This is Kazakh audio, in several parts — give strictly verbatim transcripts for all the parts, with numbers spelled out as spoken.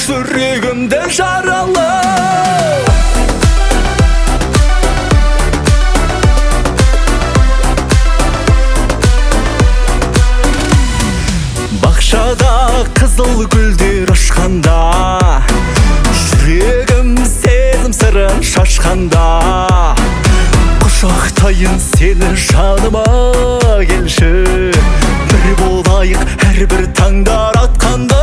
жүрегімді жаралы. Бақшада қызыл гүлдер ашқанда, жүрегім сезім сырын шашқанда, құшақтайын сені жаныма келші, бір болайық әрбір таңдар атқанда.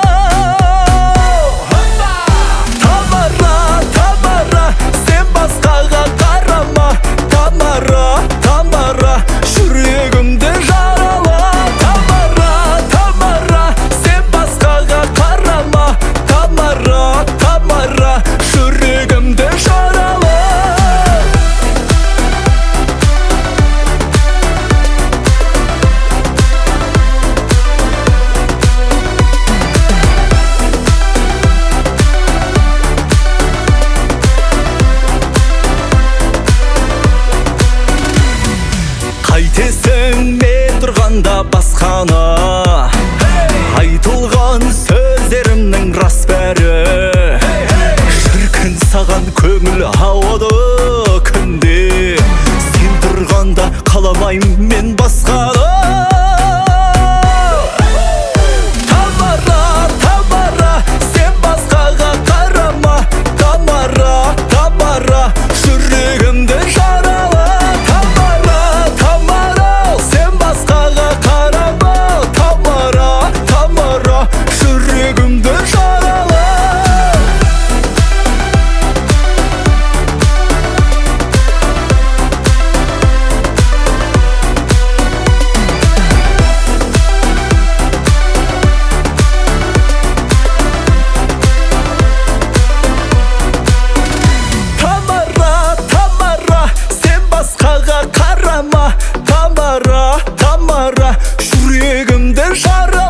Тамара, Тамара, сен басқаға қарама, Тамара, Тамара, жүрегімді жарала. Тамара, Тамара, сен басқаға қарама, Тамара, Тамара, жүрегімді жарала. Қайтесің мен тұрғанда басқаны, айтылған сөздерімнің рас бәрі. Шіркін саған көңіл ауады күнде, сен тұрғанда қаламаймын мен басқаны. Тамара, Тамара, сен басқаға қарама, Тамара, Тамара, жүрегімді жарала. Тамара, Тамара, жүрегімді жара.